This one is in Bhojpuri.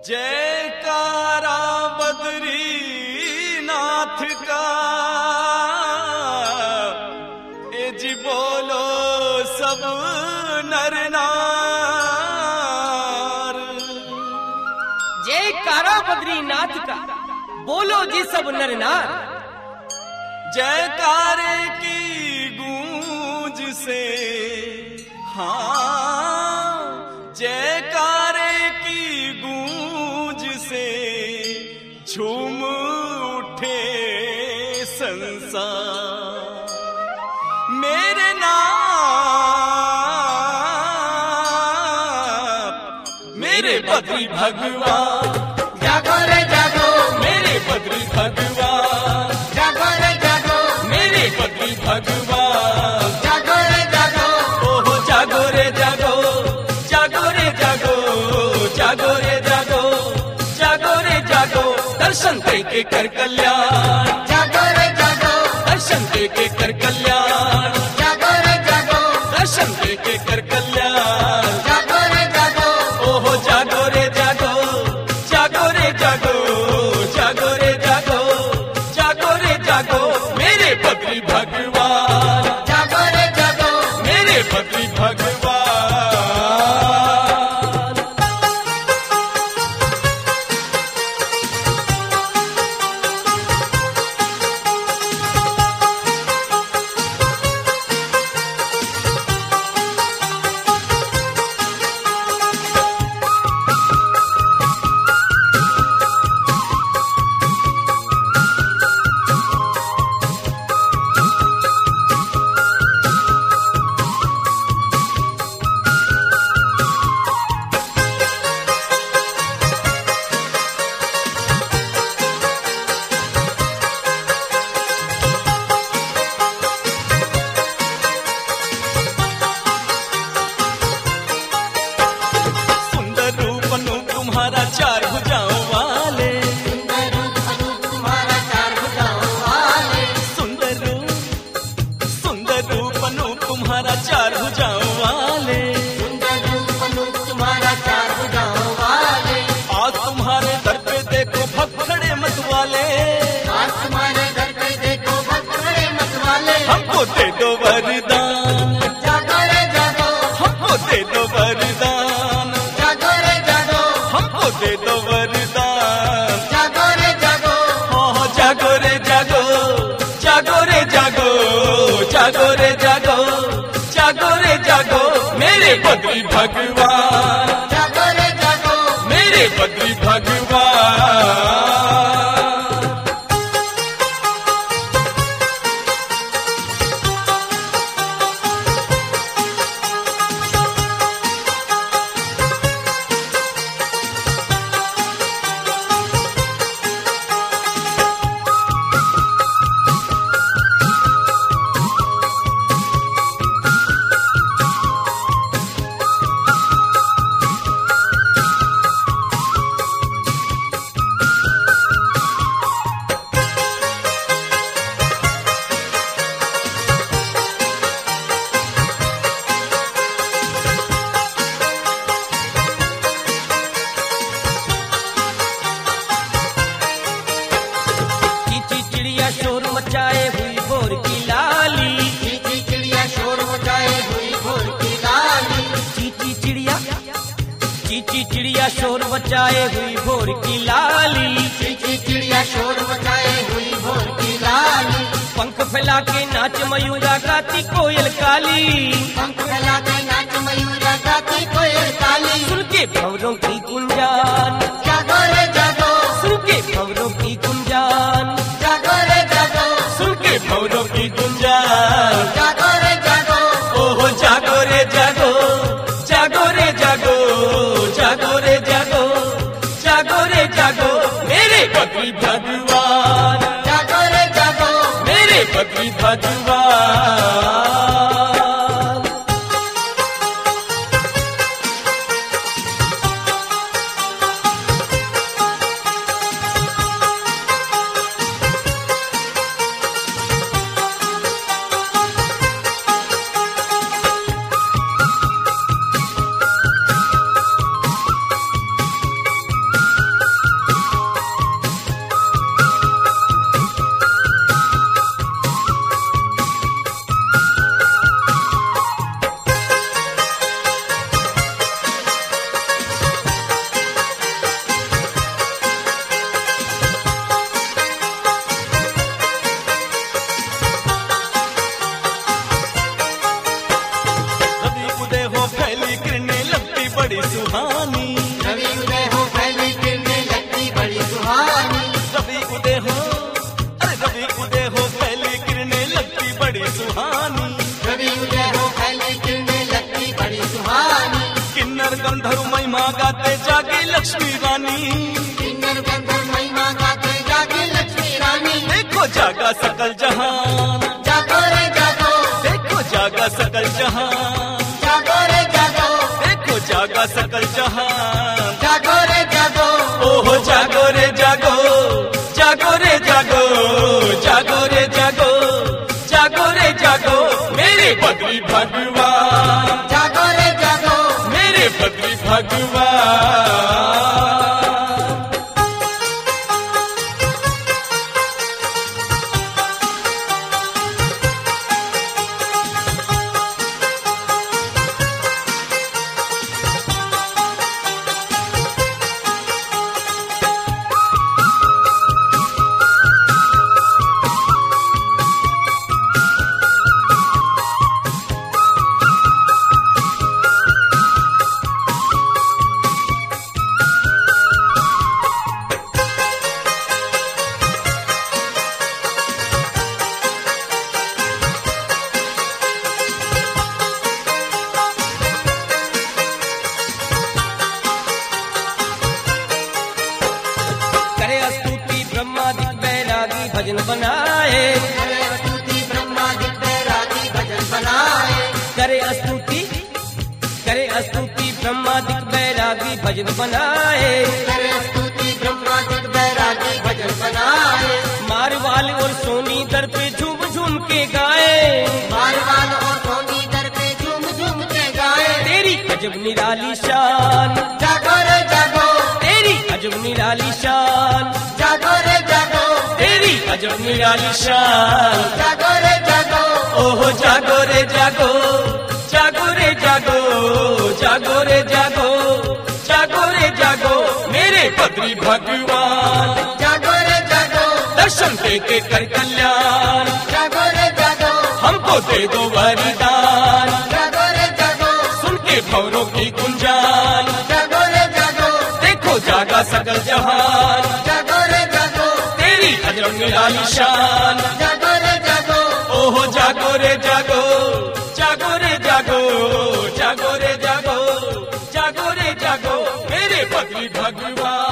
जयकारा बद्रीनाथ का, ए जी बोलो सब नर नार। जयकारा बद्रीनाथ का, बोलो जी सब नर नार। जयकारे की गूंज से, हाँ जयकारे की गूंज से झूम उठे संसार। मेरे नाथ मेरे बद्री भगवान, जागो रे जागो, मेरे बद्री भगवान, जागो रे जागो, मेरे बद्री भगवान। जागो रे जागो, ओहो जागो रे जागो, जागो रे जागो, जागो रे जागो, जागो रे जागो। दर्शन के कर कल्याण, जागो रे जागो, दर्शन के कर कल्याण, जागो रे जागो, दर्शन के कर कल्याण। जागो रे जागो, ओहो जागो रे जागो, जागो रे जागो, जागो रे जागो, जागो रे जागो। मेरे बद्री भगवान, जागो रे जागो, मेरे बद्री भगवान। तुम्हारा चार भुजाओं वाले, सुंदर रूप तुम्हारा चार भुजाओं वाले, सुंदर रूप अनूप तुम्हारा चार भुजाओं वाले। सुंदर रूप तुम्हारा चार भुजाओं वाले। आज तुम्हारे दर पे देखो भक्त खड़े मत वाले, आज तुम्हारे घर पे देखो भक्त खड़े मत वाले। हमको दे दो वरदान, जागो रे जागो, हमको दे दो वरदान, जागो रे जागो, हमको दे दो वरदान। जागो रे जागो, ओह जागो रे जागो, जागो रे जागो, जागो रे जागो, जागो रे जागो। मेरे बद्री भगवान, जागो रे जागो, मेरे बद्री भगवान। शोर मचाए हुई भोर की लाली, चीची चिड़िया शोर मचाए हुई भोर की लाली। चीची चिड़िया शोर मचाए हुई भोर की लाली, चीची चिड़िया शोर मचाए हुई भोर की लाली। पंख फैला के नाच मयूरा गाती कोयल काली, पंख फैला के नाच मयूरा गाती कोयल काली। सुन के भंवरों की गुंजान, जागो रे जागो, सुन के भंवरों की गुंजान, जागो रे जागो, सुन के भंवरों की गुंजान। जागो रे जागो, ओहो जागो रे जागो, जागो रे जागो, जागो रे जागो, जागो रे जागो। मेरे बद्री भगवान, जागो रे जागो, मेरे बद्री भगवान। गंधर्व महिमा गाते जागे लक्ष्मी रानी, किन्नर गंधर्व महिमा गाते जागे लक्ष्मी रानी। देखो जागा सकल जहान, जागो रे जागो, देखो जागा सकल जहान, जागो रे जागो, देखो जागा सकल जहान। जागो रे जागो, ओहो जागो रे जागो, जागो रे जागो, जागो रे जागो, जागो रे जागो, मेरे बद्री भगवान, जागो रे जागो, मेरे बद्री भगवान। भजन बनाए, करे स्तुति ब्रह्मादिक बैरागी भजन बनाए, करे स्तुति ब्रह्मादिक बैरागी भजन बनाए, करे स्तुति ब्रह्मादिक बैरागी भजन बनाए। मारवाल और सोनी दर पे झूम झूम के गाए, मारवाल और सोनी दर पे झूम झूम के गाए। तेरी अजब निराली शान, जागो रे जागो, तेरी अजब निराली शान, जागो रे जागो, तेरी अजब निराली शान, जागो रे जागो, ओहो जागो रे जागो, जागो रे जागो, जागो रे जागो, जागो रे जागो, मेरे बद्री भगवान, जागो रे जागो, दर्शन दे के कर कल्याण, जागो रे जागो, हमको दे दो वरदान, जागो रे जागो, सुन के भौरों की गुंजान, जागो रे जागो, देखो जागा सकल जहान, जागो रे जागो, तेरी अजब निराली शान, जागो रे जागो, ओहो जागो रे जागो, जागो रे जागो, जागो रे जागो, जागो रे जागो, मेरे बद्री भगवान।